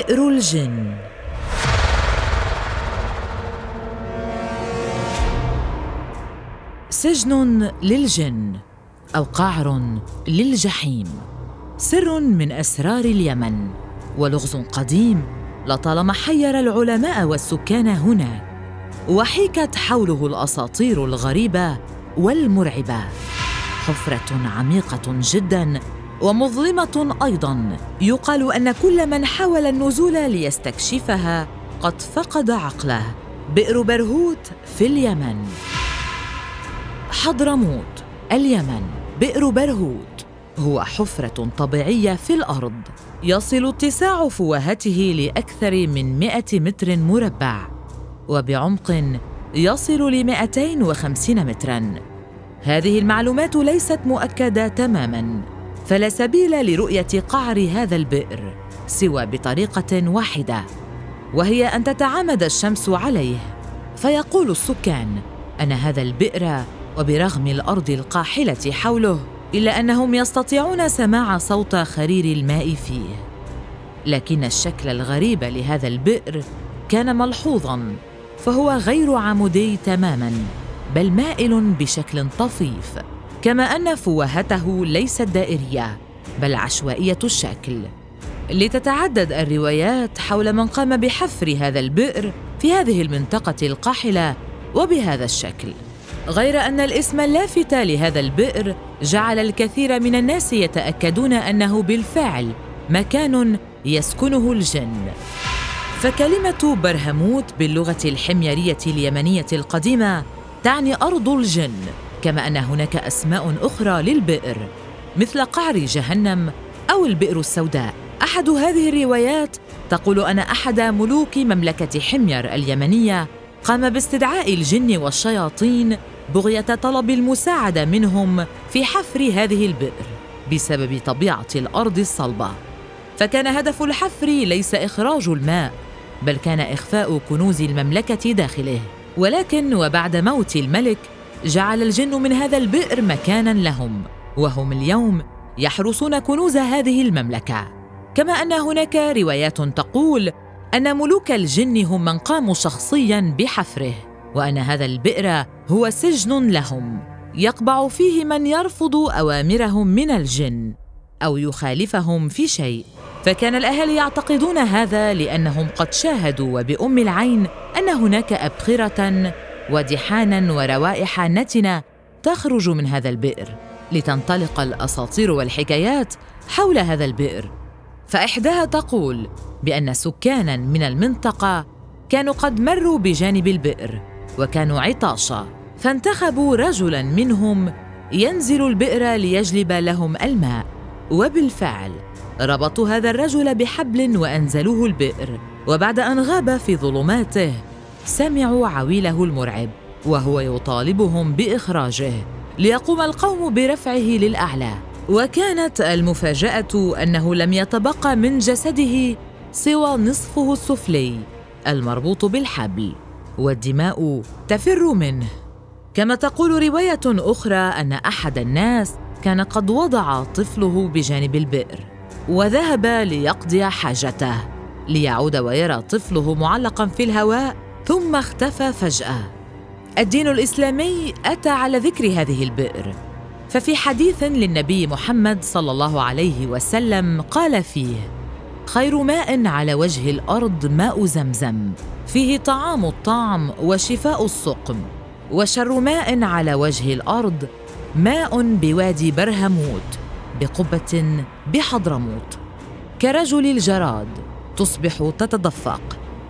بئر الجن. سجن للجن أو قعر للجحيم، سر من أسرار اليمن ولغز قديم لطالما حير العلماء والسكان هناك، وحيكت حوله الأساطير الغريبة والمرعبة. حفرة عميقة جداً ومظلمة أيضاً، يقال أن كل من حاول النزول ليستكشفها قد فقد عقله. بئر برهوت في اليمن. حضرموت، اليمن. بئر برهوت هو حفرة طبيعية في الأرض يصل اتساع فوهته لأكثر من 100 متر مربع، وبعمق يصل ل250 متراً. هذه المعلومات ليست مؤكدة تماماً، فلا سبيل لرؤية قعر هذا البئر سوى بطريقة واحدة، وهي أن تتعامد الشمس عليه. فيقول السكان أن هذا البئر وبرغم الأرض القاحلة حوله إلا أنهم يستطيعون سماع صوت خرير الماء فيه. لكن الشكل الغريب لهذا البئر كان ملحوظاً، فهو غير عمودي تماماً، بل مائل بشكل طفيف، كما أن فوهته ليست دائرية بل عشوائية الشكل. لتتعدد الروايات حول من قام بحفر هذا البئر في هذه المنطقة القاحلة وبهذا الشكل، غير أن الاسم اللافت لهذا البئر جعل الكثير من الناس يتأكدون أنه بالفعل مكان يسكنه الجن. فكلمة برهموت باللغة الحميرية اليمنية القديمة تعني أرض الجن، كما أن هناك أسماء أخرى للبئر مثل قعر جهنم أو البئر السوداء. أحد هذه الروايات تقول أن أحد ملوك مملكة حمير اليمنية قام باستدعاء الجن والشياطين بغية طلب المساعدة منهم في حفر هذه البئر بسبب طبيعة الأرض الصلبة. فكان هدف الحفر ليس إخراج الماء، بل كان إخفاء كنوز المملكة داخله. ولكن وبعد موت الملك جعل الجن من هذا البئر مكاناً لهم، وهم اليوم يحرسون كنوز هذه المملكة. كما أن هناك روايات تقول أن ملوك الجن هم من قاموا شخصياً بحفره، وأن هذا البئر هو سجن لهم يقبع فيه من يرفض أوامرهم من الجن أو يخالفهم في شيء. فكان الأهالي يعتقدون هذا لأنهم قد شاهدوا وبأم العين أن هناك أبخرة ودحاناً وروائح نتنة تخرج من هذا البئر، لتنطلق الأساطير والحكايات حول هذا البئر. فإحداها تقول بأن سكاناً من المنطقة كانوا قد مروا بجانب البئر وكانوا عطاشا، فانتخبوا رجلاً منهم ينزل البئر ليجلب لهم الماء، وبالفعل ربطوا هذا الرجل بحبل وأنزلوه البئر. وبعد أن غاب في ظلماته سمعوا عويله المرعب وهو يطالبهم بإخراجه ليقوم القوم برفعه للأعلى. وكانت المفاجأة أنه لم يتبقى من جسده سوى نصفه السفلي المربوط بالحبل، والدماء تفر منه. كما تقول رواية أخرى أن أحد الناس كان قد وضع طفله بجانب البئر وذهب ليقضي حاجته، ليعود ويرى طفله معلقاً في الهواء ثم اختفى فجأة. الدين الإسلامي أتى على ذكر هذه البئر، ففي حديث للنبي محمد صلى الله عليه وسلم قال فيه: خير ماء على وجه الأرض ماء زمزم، فيه طعام الطعم وشفاء السقم. وشر ماء على وجه الأرض ماء بوادي برهموت بقبة بحضرموت، كرجل الجراد تصبح تتدفق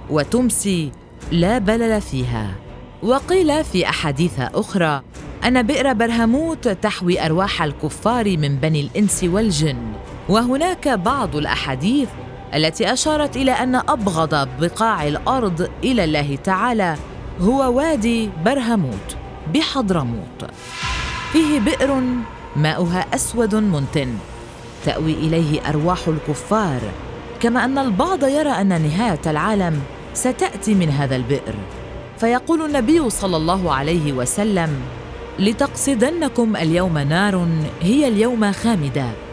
وتمسي لا بلل فيها. وقيل في أحاديث أخرى أن بئر برهموت تحوي أرواح الكفار من بني الإنس والجن. وهناك بعض الأحاديث التي أشارت إلى أن أبغض بقاع الأرض إلى الله تعالى هو وادي برهموت بحضرموت، فيه بئر ماؤها أسود منتن تأوي إليه أرواح الكفار. كما أن البعض يرى أن نهاية العالم ستأتي من هذا البئر. فيقول النبي صلى الله عليه وسلم: لتقصدنكم اليوم نار هي اليوم خامدة،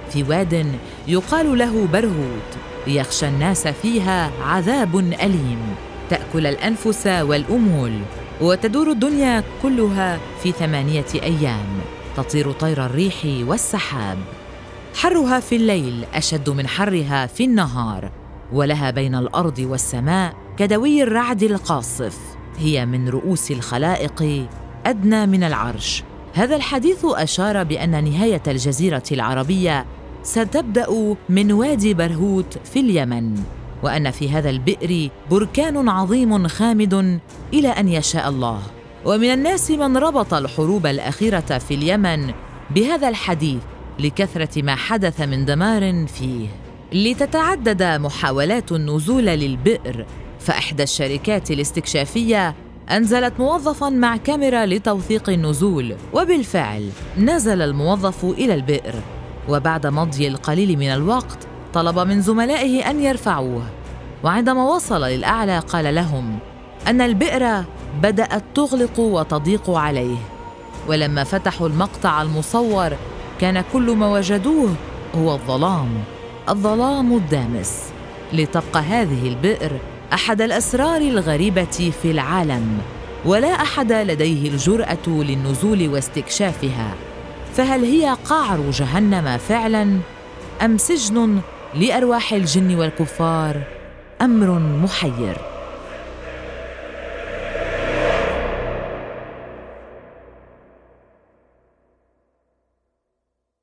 في واد يقال له برهوت، يخشى الناس فيها عذاب أليم، تأكل الأنفس والأمول، وتدور الدنيا كلها في 8 أيام، تطير طير الريح والسحاب. حرها في الليل أشد من حرها في النهار، ولها بين الأرض والسماء كدوي الرعد القاصف. هي من رؤوس الخلائق أدنى من العرش. هذا الحديث أشار بأن نهاية الجزيرة العربية ستبدأ من وادي برهوت في اليمن، وأن في هذا البئر بركان عظيم خامد إلى أن يشاء الله. ومن الناس من ربط الحروب الأخيرة في اليمن بهذا الحديث لكثرة ما حدث من دمار فيه. لتتعدد محاولات النزول للبئر، فإحدى الشركات الاستكشافية أنزلت موظفاً مع كاميرا لتوثيق النزول، وبالفعل نزل الموظف إلى البئر، وبعد مضي القليل من الوقت طلب من زملائه أن يرفعوه، وعندما وصل للأعلى قال لهم أن البئر بدأت تغلق وتضيق عليه. ولما فتحوا المقطع المصور كان كل ما وجدوه هو الظلام الدامس. لتبقى هذه البئر أحد الأسرار الغريبة في العالم، ولا أحد لديه الجرأة للنزول واستكشافها. فهل هي قعر جهنم فعلاً، أم سجن لأرواح الجن والكفار؟ أمر محير.